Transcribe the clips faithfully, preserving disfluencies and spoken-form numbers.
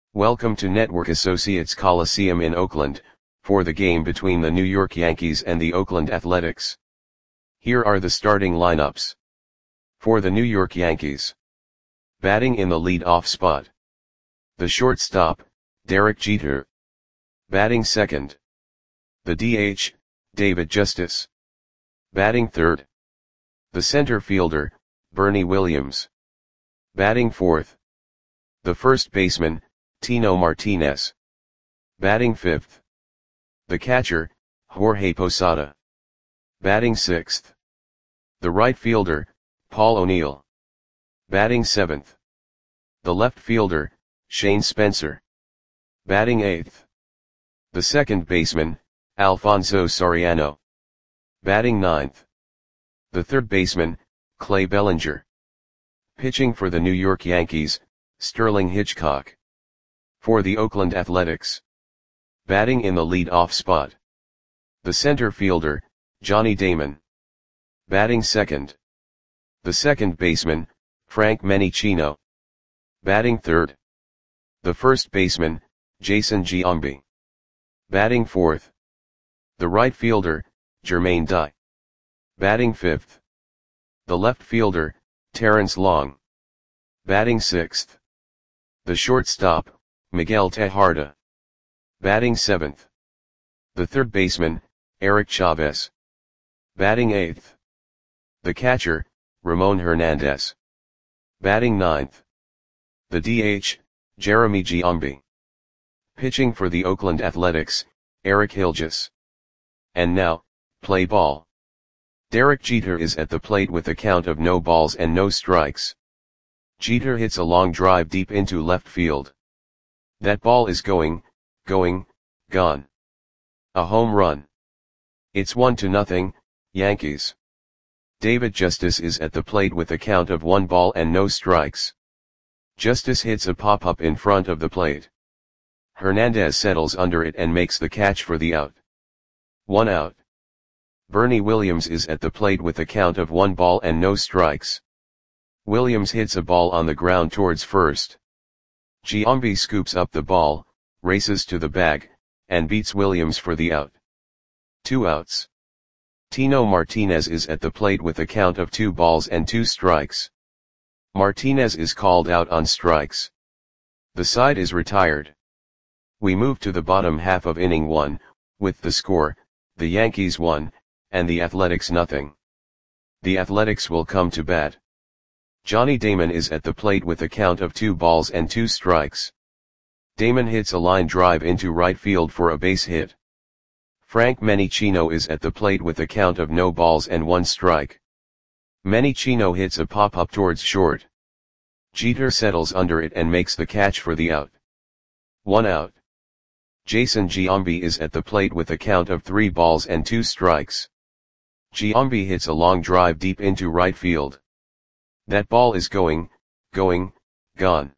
Welcome to Network Associates Coliseum in Oakland, for the game between the New York Yankees and the Oakland Athletics. Here are the starting lineups. For the New York Yankees. Batting in the lead-off spot. The shortstop, Derek Jeter. Batting second. The D H, David Justice. Batting third. The center fielder, Bernie Williams. Batting fourth. The first baseman, Tino Martinez. Batting fifth. The catcher, Jorge Posada. Batting sixth. The right fielder, Paul O'Neill. Batting seventh. The left fielder, Shane Spencer. Batting eighth. The second baseman, Alfonso Soriano. Batting ninth. The third baseman, Clay Bellinger. Pitching for the New York Yankees, Sterling Hitchcock. For the Oakland Athletics. Batting in the lead-off spot. The center fielder, Johnny Damon. Batting second. The second baseman, Frank Menechino. Batting third. The first baseman, Jason Giambi. Batting fourth. The right fielder, Jermaine Dye. Batting fifth. The left fielder, Terrence Long. Batting sixth. The shortstop, Miguel Tejada. Batting seventh. The third baseman, Eric Chavez. Batting eighth. The catcher, Ramon Hernandez. Batting ninth. The D H, Jeremy Giambi. Pitching for the Oakland Athletics, Eric Hilgis. And now, play ball. Derek Jeter is at the plate with a count of no balls and no strikes. Jeter hits a long drive deep into left field. That ball is going, going, gone. A home run. It's one to nothing, Yankees. David Justice is at the plate with a count of one ball and no strikes. Justice hits a pop-up in front of the plate. Hernandez settles under it and makes the catch for the out. One out. Bernie Williams is at the plate with a count of one ball and no strikes. Williams hits a ball on the ground towards first. Giambi scoops up the ball, races to the bag, and beats Williams for the out. Two outs. Tino Martinez is at the plate with a count of two balls and two strikes. Martinez is called out on strikes. The side is retired. We move to the bottom half of inning one, with the score, the Yankees one, and the Athletics nothing. The Athletics will come to bat. Johnny Damon is at the plate with a count of two balls and two strikes. Damon hits a line drive into right field for a base hit. Frank Menechino is at the plate with a count of no balls and one strike. Menechino hits a pop-up towards short. Jeter settles under it and makes the catch for the out. One out. Jason Giambi is at the plate with a count of three balls and two strikes. Giambi hits a long drive deep into right field. That ball is going, going, gone.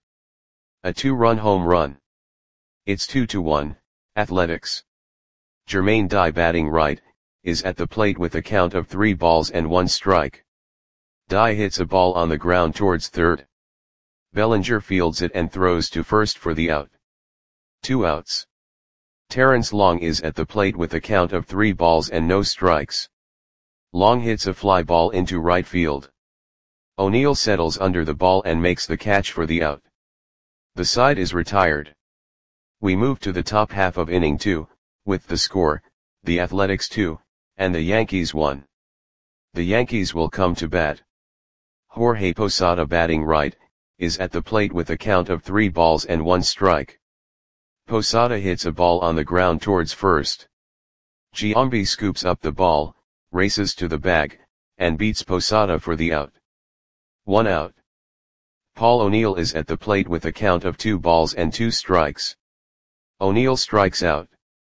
A two-run home run. It's two to one, Athletics. Jermaine Dye, batting right, is at the plate with a count of three balls and one strike. Dye hits a ball on the ground towards third. Bellinger fields it and throws to first for the out. Two outs. Terrence Long is at the plate with a count of three balls and no strikes. Long hits a fly ball into right field. O'Neill settles under the ball and makes the catch for the out. The side is retired. We move to the top half of inning two, with the score, the Athletics two, and the Yankees one. The Yankees will come to bat. Jorge Posada, batting right, is at the plate with a count of three balls and one strike. Posada hits a ball on the ground towards first. Giambi scoops up the ball, races to the bag, and beats Posada for the out. One out. Paul O'Neill is at the plate with a count of two balls and two strikes. O'Neill strikes out.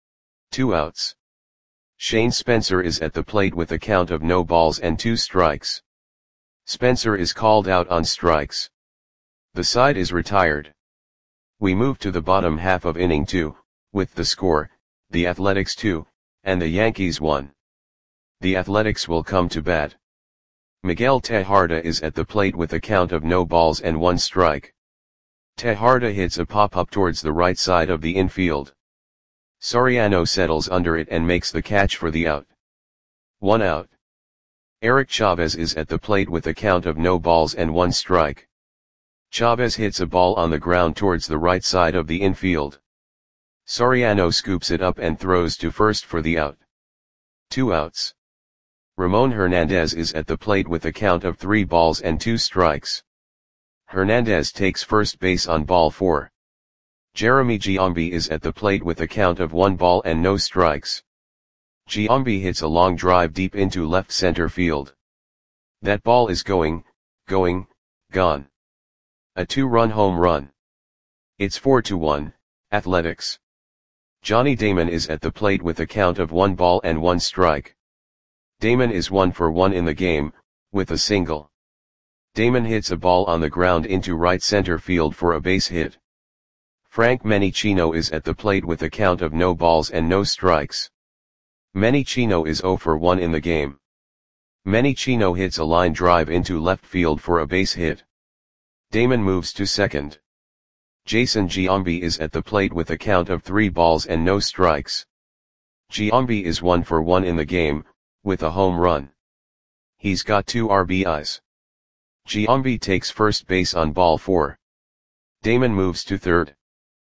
Two outs. Shane Spencer is at the plate with a count of no balls and two strikes. Spencer is called out on strikes. The side is retired. We move to the bottom half of inning two, with the score, the Athletics two, and the Yankees one. The Athletics will come to bat. Miguel Tejada is at the plate with a count of no balls and one strike. Tejada hits a pop-up towards the right side of the infield. Soriano settles under it and makes the catch for the out. One out. Eric Chavez is at the plate with a count of no balls and one strike. Chavez hits a ball on the ground towards the right side of the infield. Soriano scoops it up and throws to first for the out. Two outs. Ramon Hernandez is at the plate with a count of three balls and two strikes. Hernandez takes first base on ball four. Jeremy Giambi is at the plate with a count of one ball and no strikes. Giambi hits a long drive deep into left center field. That ball is going, going, gone. A two-run home run. It's four to one, Athletics. Johnny Damon is at the plate with a count of one ball and one strike. Damon is one for one in the game, with a single. Damon hits a ball on the ground into right center field for a base hit. Frank Menichino is at the plate with a count of no balls and no strikes. Menichino is zero for one in the game. Menichino hits a line drive into left field for a base hit. Damon moves to second. Jason Giambi is at the plate with a count of three balls and no strikes. Giambi is one for one in the game, with a home run. He's got two R B Is. Giambi takes first base on ball four. Damon moves to third.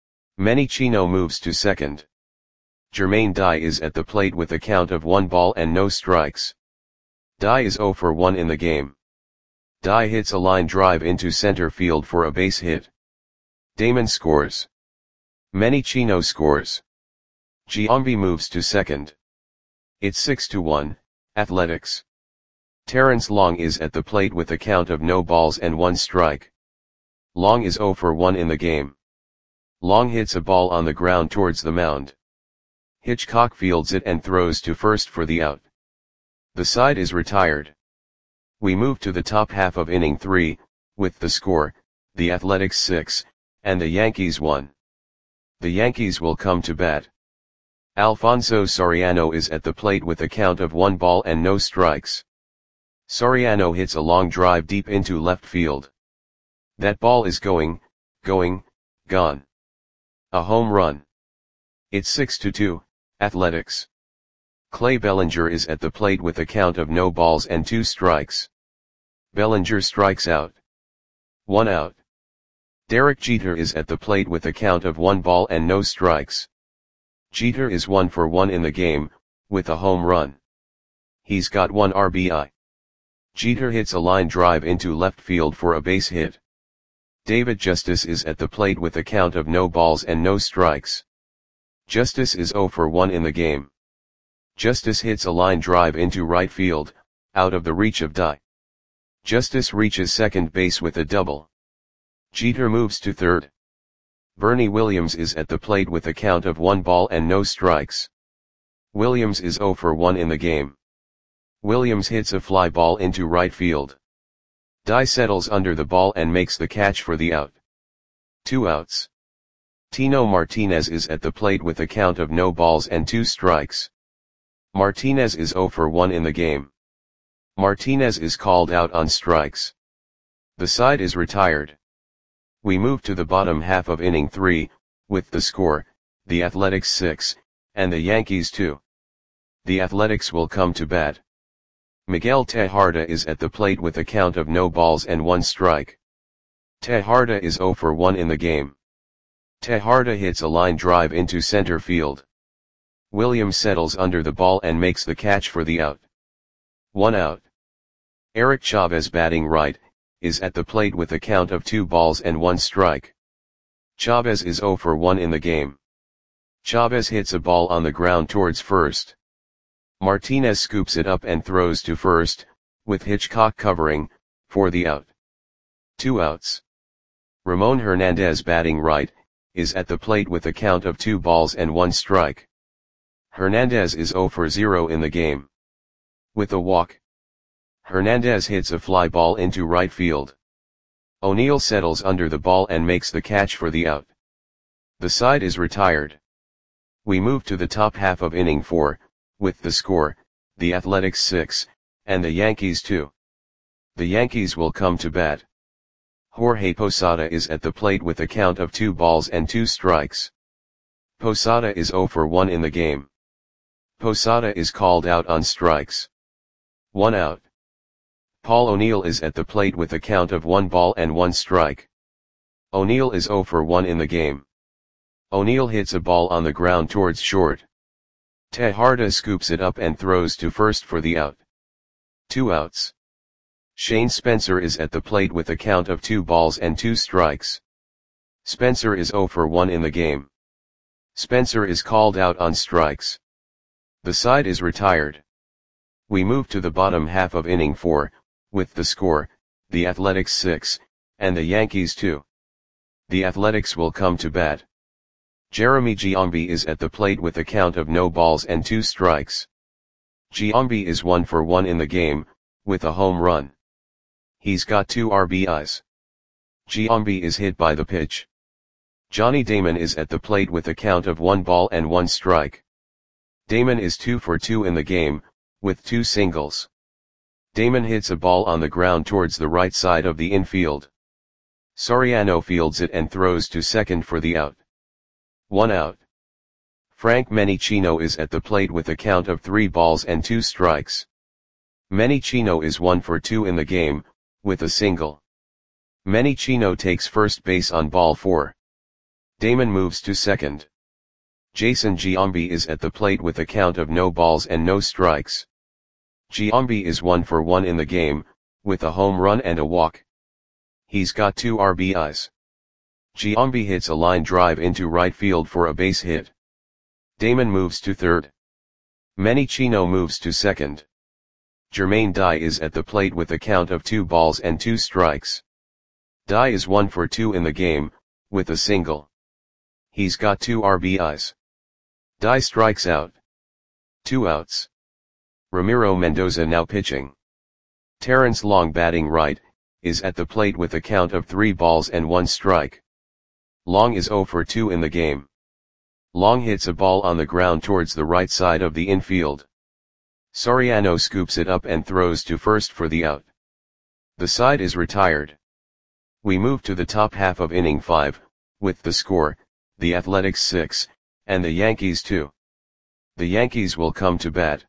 Menichino moves to second. Jermaine Dye is at the plate with a count of one ball and no strikes. Dye is zero for one in the game. Dye hits a line drive into center field for a base hit. Damon scores. Menichino scores. Giambi moves to second. It's six to one, Athletics. Terrence Long is at the plate with a count of no balls and one strike. Long is zero for one in the game. Long hits a ball on the ground towards the mound. Hitchcock fields it and throws to first for the out. The side is retired. We move to the top half of inning three, with the score, the Athletics six, and the Yankees one. The Yankees will come to bat. Alfonso Soriano is at the plate with a count of one ball and no strikes. Soriano hits a long drive deep into left field. That ball is going, going, gone. A home run. It's six to two, Athletics. Clay Bellinger is at the plate with a count of no balls and two strikes. Bellinger strikes out. One out. Derek Jeter is at the plate with a count of one ball and no strikes. Jeter is one for one in the game, with a home run. He's got one R B I. Jeter hits a line drive into left field for a base hit. David Justice is at the plate with a count of no balls and no strikes. Justice is zero for one in the game. Justice hits a line drive into right field, out of the reach of Dye. Justice reaches second base with a double. Jeter moves to third. Bernie Williams is at the plate with a count of one ball and no strikes. Williams is zero for one in the game. Williams hits a fly ball into right field. Dye settles under the ball and makes the catch for the out. Two outs. Tino Martinez is at the plate with a count of no balls and two strikes. Martinez is zero for one in the game. Martinez is called out on strikes. The side is retired. We move to the bottom half of inning three, with the score, the Athletics six, and the Yankees two. The Athletics will come to bat. Miguel Tejada is at the plate with a count of no balls and one strike. Tejada is zero for one in the game. Tejada hits a line drive into center field. Williams settles under the ball and makes the catch for the out. One out. Eric Chavez, batting right, is at the plate with a count of two balls and one strike. Chavez is zero for one in the game. Chavez hits a ball on the ground towards first. Martinez scoops it up and throws to first, with Hitchcock covering, for the out. Two outs. Ramon Hernandez, batting right, is at the plate with a count of two balls and one strike. Hernandez is zero for zero in the game. With a walk. Hernandez hits a fly ball into right field. O'Neill settles under the ball and makes the catch for the out. The side is retired. We move to the top half of inning four, with the score, the Athletics six, and the Yankees two. The Yankees will come to bat. Jorge Posada is at the plate with a count of two balls and two strikes. Posada is zero for one in the game. Posada is called out on strikes. One out. Paul O'Neill is at the plate with a count of one ball and one strike. O'Neill is zero for one in the game. O'Neill hits a ball on the ground towards short. Tejada scoops it up and throws to first for the out. Two outs. Shane Spencer is at the plate with a count of two balls and two strikes. Spencer is zero for one in the game. Spencer is called out on strikes. The side is retired. We move to the bottom half of inning four, with the score, the Athletics six, and the Yankees two. The Athletics will come to bat. Jeremy Giambi is at the plate with a count of no balls and two strikes. Giambi is one for one in the game, with a home run. He's got two R B Is. Giambi is hit by the pitch. Johnny Damon is at the plate with a count of one ball and one strike. Damon is two for two in the game, with two singles. Damon hits a ball on the ground towards the right side of the infield. Soriano fields it and throws to second for the out. One out. Frank Menicino is at the plate with a count of three balls and two strikes. Menicino is one for two in the game, with a single. Menicino takes first base on ball four. Damon moves to second. Jason Giambi is at the plate with a count of no balls and no strikes. Giambi is one for one in the game, with a home run and a walk. He's got two R B Is. Giambi hits a line drive into right field for a base hit. Damon moves to third. Menicino moves to second. Jermaine Dye is at the plate with a count of two balls and two strikes. Dye is one for two in the game, with a single. He's got two R B Is. Dye strikes out. Two outs. Ramiro Mendoza now pitching. Terrence Long batting right, is at the plate with a count of three balls and one strike. Long is zero for two in the game. Long hits a ball on the ground towards the right side of the infield. Soriano scoops it up and throws to first for the out. The side is retired. We move to the top half of inning five, with the score, the Athletics six, and the Yankees two. The Yankees will come to bat.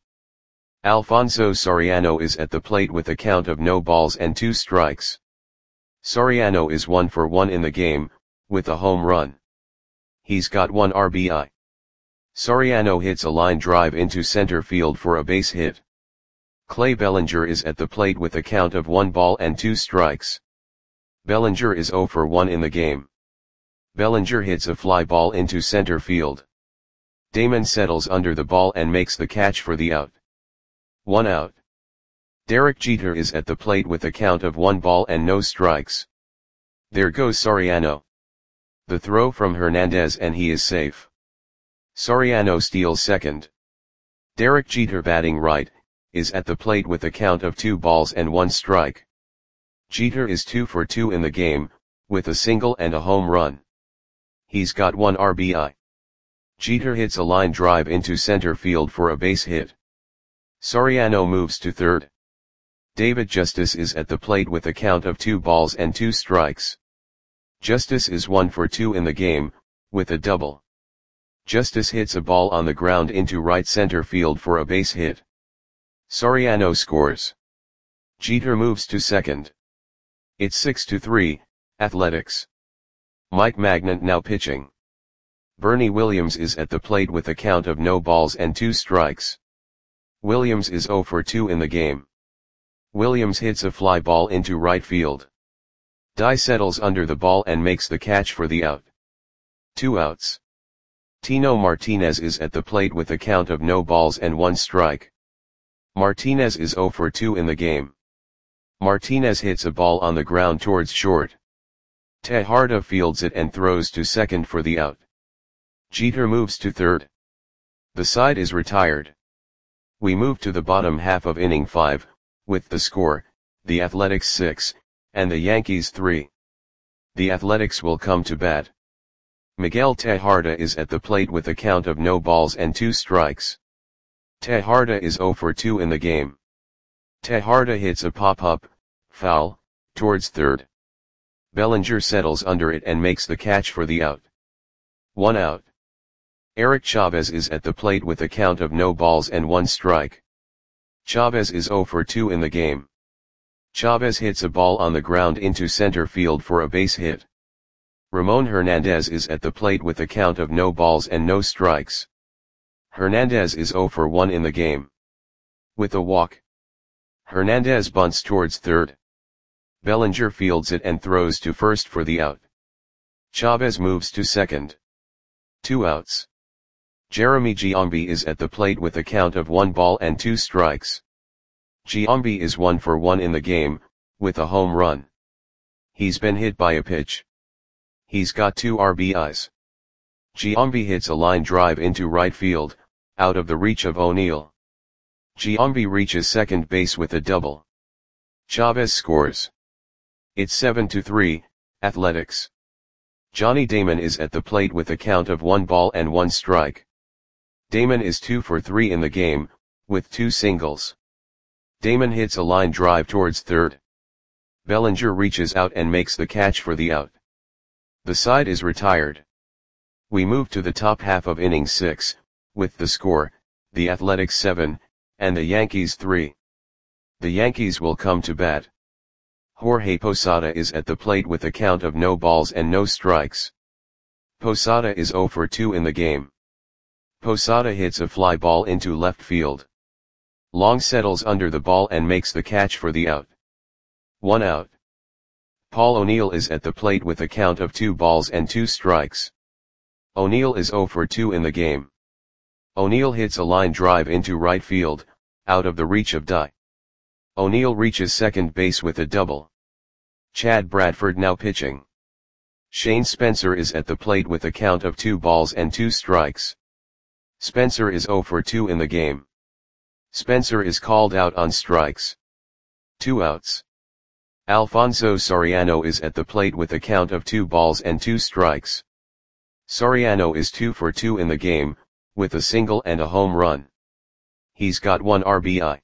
Alfonso Soriano is at the plate with a count of no balls and two strikes. Soriano is one for one in the game, with a home run. He's got one R B I. Soriano hits a line drive into center field for a base hit. Clay Bellinger is at the plate with a count of one ball and two strikes. Bellinger is zero for one in the game. Bellinger hits a fly ball into center field. Damon settles under the ball and makes the catch for the out. One out. Derek Jeter is at the plate with a count of one ball and no strikes. There goes Soriano. The throw from Hernandez and he is safe. Soriano steals second. Derek Jeter batting right, is at the plate with a count of two balls and one strike. Jeter is two for two in the game, with a single and a home run. He's got one R B I. Jeter hits a line drive into center field for a base hit. Soriano moves to third. David Justice is at the plate with a count of two balls and two strikes. Justice is one for two in the game, with a double. Justice hits a ball on the ground into right center field for a base hit. Soriano scores. Jeter moves to second. It's six to three, Athletics. Mike Magnant now pitching. Bernie Williams is at the plate with a count of no balls and two strikes. Williams is zero for two in the game. Williams hits a fly ball into right field. Dye settles under the ball and makes the catch for the out. Two outs. Tino Martinez is at the plate with a count of no balls and one strike. Martinez is zero for two in the game. Martinez hits a ball on the ground towards short. Tejada fields it and throws to second for the out. Jeter moves to third. The side is retired. We move to the bottom half of inning five, with the score, the Athletics six, and the Yankees three. The Athletics will come to bat. Miguel Tejada is at the plate with a count of no balls and two strikes. Tejada is zero for two in the game. Tejada hits a pop-up, foul, towards third. Bellinger settles under it and makes the catch for the out. One out. Eric Chavez is at the plate with a count of no balls and one strike. Chavez is zero for two in the game. Chavez hits a ball on the ground into center field for a base hit. Ramon Hernandez is at the plate with a count of no balls and no strikes. Hernandez is zero for one in the game. With a walk, Hernandez bunts towards third. Bellinger fields it and throws to first for the out. Chavez moves to second. Two outs. Jeremy Giambi is at the plate with a count of one ball and two strikes. Giambi is one for one in the game, with a home run. He's been hit by a pitch. He's got two R B Is. Giambi hits a line drive into right field, out of the reach of O'Neill. Giambi reaches second base with a double. Chavez scores. It's seven to three, Athletics. Johnny Damon is at the plate with a count of one ball and one strike. Damon is two for three in the game, with two singles. Damon hits a line drive towards third. Bellinger reaches out and makes the catch for the out. The side is retired. We move to the top half of inning six, with the score, the Athletics seven, and the Yankees three. The Yankees will come to bat. Jorge Posada is at the plate with a count of no balls and no strikes. Posada is zero for two in the game. Posada hits a fly ball into left field. Long settles under the ball and makes the catch for the out. One out. Paul O'Neill is at the plate with a count of two balls and two strikes. O'Neill is zero for two in the game. O'Neill hits a line drive into right field, out of the reach of Dye. O'Neill reaches second base with a double. Chad Bradford now pitching. Shane Spencer is at the plate with a count of two balls and two strikes. Spencer is zero for two in the game. Spencer is called out on strikes. Two outs. Alfonso Soriano is at the plate with a count of two balls and two strikes. Soriano is two for two in the game, with a single and a home run. He's got one R B I.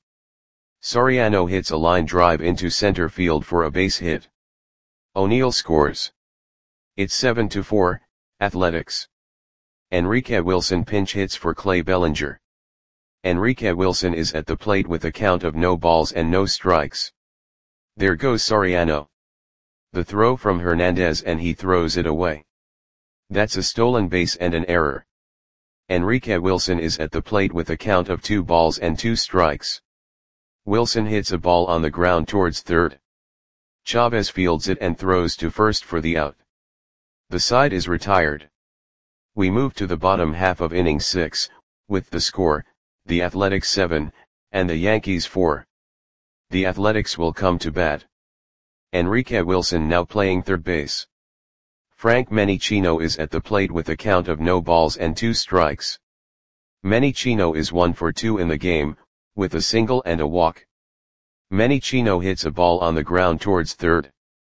Soriano hits a line drive into center field for a base hit. O'Neill scores. It's seven to four, Athletics. Enrique Wilson pinch hits for Clay Bellinger. Enrique Wilson is at the plate with a count of no balls and no strikes. There goes Soriano. The throw from Hernandez and he throws it away. That's a stolen base and an error. Enrique Wilson is at the plate with a count of two balls and two strikes. Wilson hits a ball on the ground towards third. Chavez fields it and throws to first for the out. The side is retired. We move to the bottom half of inning six, with the score, the Athletics seven, and the Yankees four. The Athletics will come to bat. Enrique Wilson now playing third base. Frank Menichino is at the plate with a count of no balls and two strikes. Menichino is one for two in the game, with a single and a walk. Menichino hits a ball on the ground towards third.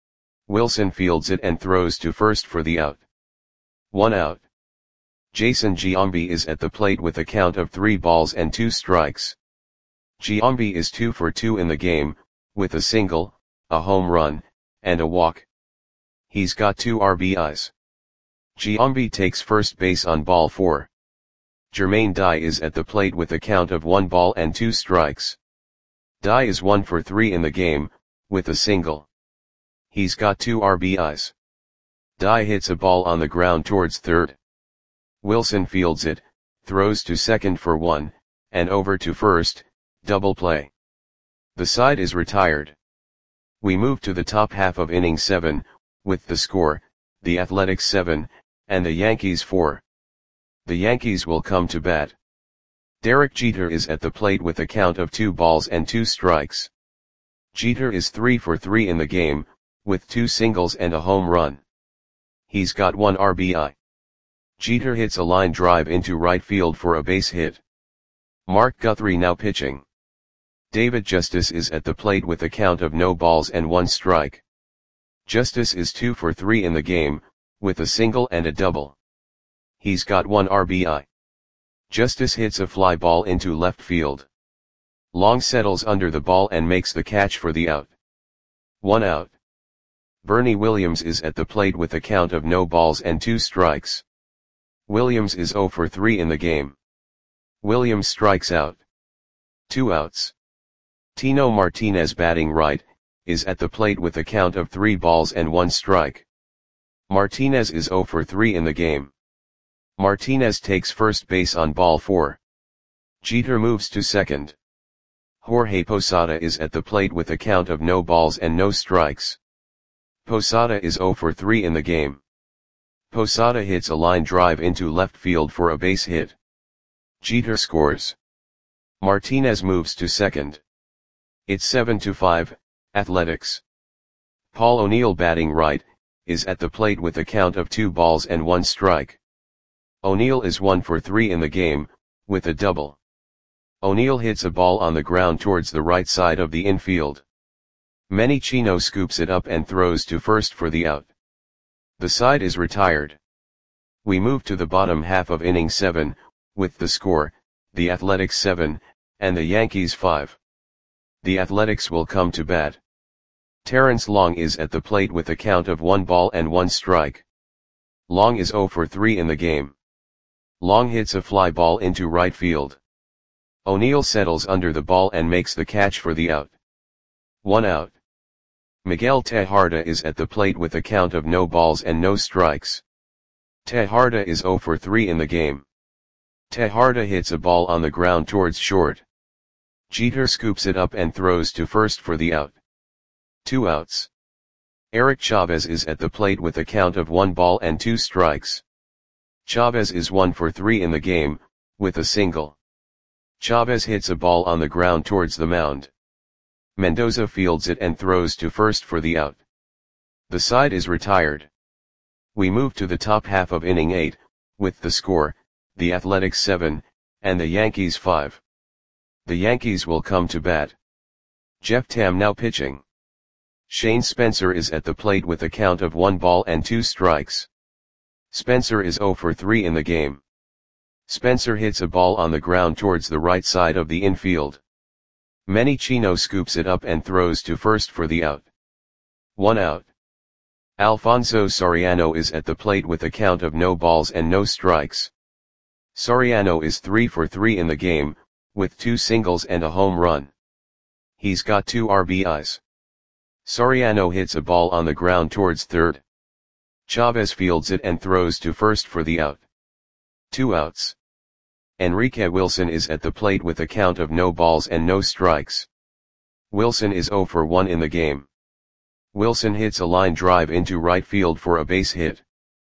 Wilson fields it and throws to first for the out. One out. Jason Giambi is at the plate with a count of three balls and two strikes. Giambi is two for two in the game, with a single, a home run, and a walk. He's got two R B Is. Giambi takes first base on ball four. Jermaine Dye is at the plate with a count of one ball and two strikes. Dye is one for three in the game, with a single. He's got two R B Is. Dye hits a ball on the ground towards third. Wilson fields it, throws to second for one, and over to first, double play. The side is retired. We move to the top half of inning seven, with the score, the Athletics seven, and the Yankees four. The Yankees will come to bat. Derek Jeter is at the plate with a count of two balls and two strikes. Jeter is three for three in the game, with two singles and a home run. He's got one R B I. Jeter hits a line drive into right field for a base hit. Mark Guthrie now pitching. David Justice is at the plate with a count of no balls and one strike. Justice is two for three in the game, with a single and a double. He's got one R B I. Justice hits a fly ball into left field. Long settles under the ball and makes the catch for the out. One out. Bernie Williams is at the plate with a count of no balls and two strikes. Williams is zero for three in the game. Williams strikes out. Two outs. Tino Martinez, batting right, is at the plate with a count of three balls and one strike. Martinez is zero for three in the game. Martinez takes first base on ball four. Jeter moves to second. Jorge Posada is at the plate with a count of no balls and no strikes. Posada is zero for three in the game. Posada hits a line drive into left field for a base hit. Jeter scores. Martinez moves to second. It's seven to five, Athletics. Paul O'Neill, batting right, is at the plate with a count of two balls and one strike. O'Neill is one for three in the game, with a double. O'Neill hits a ball on the ground towards the right side of the infield. Manny Chino scoops it up and throws to first for the out. The side is retired. We move to the bottom half of inning seven, with the score, the Athletics seven, and the Yankees five. The Athletics will come to bat. Terrence Long is at the plate with a count of one ball and one strike. Long is zero for three in the game. Long hits a fly ball into right field. O'Neill settles under the ball and makes the catch for the out. One out. Miguel Tejada is at the plate with a count of no balls and no strikes. Tejada is zero for three in the game. Tejada hits a ball on the ground towards short. Jeter scoops it up and throws to first for the out. Two outs. Eric Chavez is at the plate with a count of one ball and two strikes. Chavez is one for three in the game, with a single. Chavez hits a ball on the ground towards the mound. Mendoza fields it and throws to first for the out. The side is retired. We move to the top half of inning eight, with the score, the Athletics seven, and the Yankees five. The Yankees will come to bat. Jeff Tam now pitching. Shane Spencer is at the plate with a count of one ball and two strikes. Spencer is zero for three in the game. Spencer hits a ball on the ground towards the right side of the infield. Manny Chino scoops it up and throws to first for the out. One out. Alfonso Soriano is at the plate with a count of no balls and no strikes. Soriano is three for three in the game, with two singles and a home run. He's got two R B Is. Soriano hits a ball on the ground towards third. Chavez fields it and throws to first for the out. Two outs. Enrique Wilson is at the plate with a count of no balls and no strikes. Wilson is zero for one in the game. Wilson hits a line drive into right field for a base hit.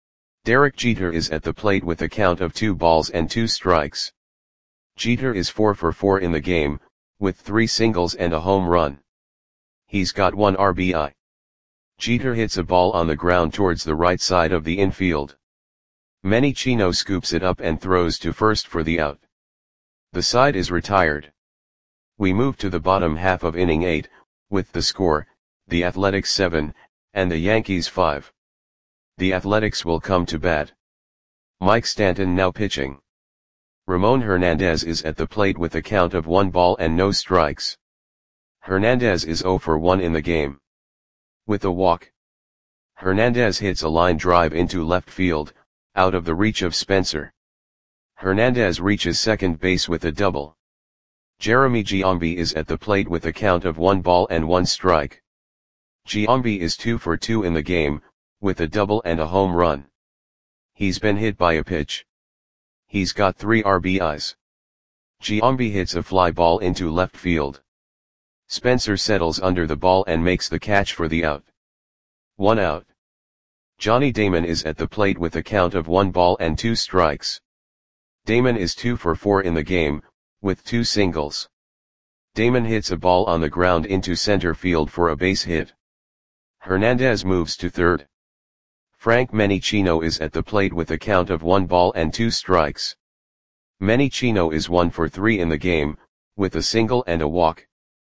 Derek Jeter is at the plate with a count of two balls and two strikes. Jeter is four for four in the game, with three singles and a home run. He's got one R B I. Jeter hits a ball on the ground towards the right side of the infield. Manny Chino scoops it up and throws to first for the out. The side is retired. We move to the bottom half of inning eight, with the score, the Athletics seven, and the Yankees five. The Athletics will come to bat. Mike Stanton now pitching. Ramon Hernandez is at the plate with a count of one ball and no strikes. Hernandez is zero for one in the game. With a walk. Hernandez hits a line drive into left field, out of the reach of Spencer. Hernandez reaches second base with a double. Jeremy Giambi is at the plate with a count of one ball and one strike. Giambi is two for two in the game, with a double and a home run. He's been hit by a pitch. He's got three R B Is. Giambi hits a fly ball into left field. Spencer settles under the ball and makes the catch for the out. One out. Johnny Damon is at the plate with a count of one ball and two strikes. Damon is two for four in the game, with two singles. Damon hits a ball on the ground into center field for a base hit. Hernandez moves to third. Frank Manny Chino is at the plate with a count of one ball and two strikes. Manny Chino is one for three in the game, with a single and a walk.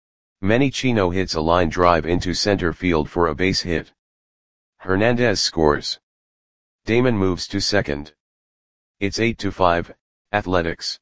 Manny Chino hits a line drive into center field for a base hit. Hernandez scores. Damon moves to second. It's eight to five, Athletics.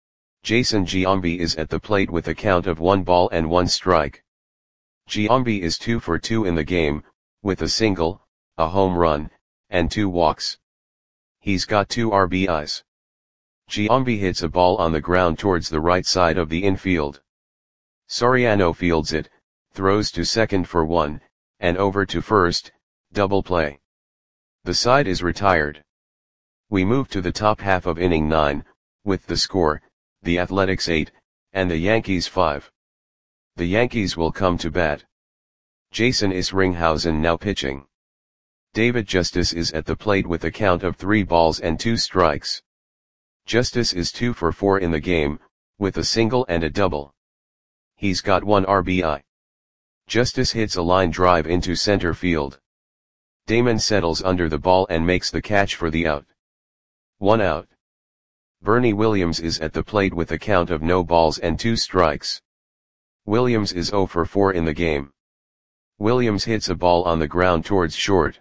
Jason Giambi is at the plate with a count of one ball and one strike. Giambi is two for two in the game, with a single, a home run, and two walks. He's got two R B Is. Giambi hits a ball on the ground towards the right side of the infield. Soriano fields it, throws to second for one, and over to first, double play. The side is retired. We move to the top half of inning nine, with the score, the Athletics eight, and the Yankees five. The Yankees will come to bat. Jason Isringhausen now pitching. David Justice is at the plate with a count of three balls and two strikes. Justice is two for four in the game, with a single and a double. He's got one R B I. Justice hits a line drive into center field. Damon settles under the ball and makes the catch for the out. One out. Bernie Williams is at the plate with a count of no balls and two strikes. Williams is zero for four in the game. Williams hits a ball on the ground towards short.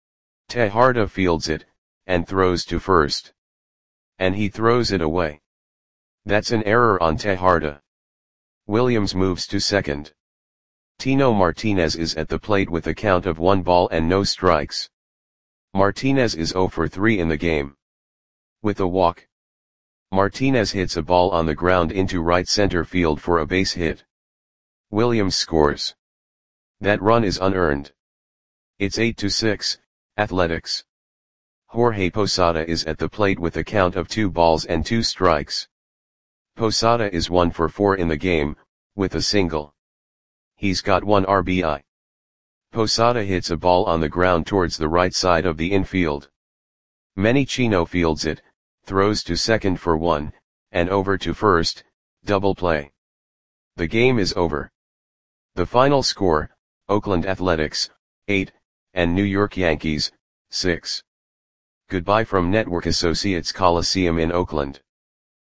Tejada fields it, and throws to first. And he throws it away. That's an error on Tejada. Williams moves to second. Tino Martinez is at the plate with a count of one ball and no strikes. Martinez is zero for three in the game. With a walk. Martinez hits a ball on the ground into right center field for a base hit. Williams scores. That run is unearned. It's eight to six, Athletics. Jorge Posada is at the plate with a count of two balls and two strikes. Posada is one for four in the game, with a single. He's got one R B I. Posada hits a ball on the ground towards the right side of the infield. Manny Chino fields it, throws to second for one, and over to first, double play. The game is over. The final score, Oakland Athletics, eight, and New York Yankees, six. Goodbye from Network Associates Coliseum in Oakland.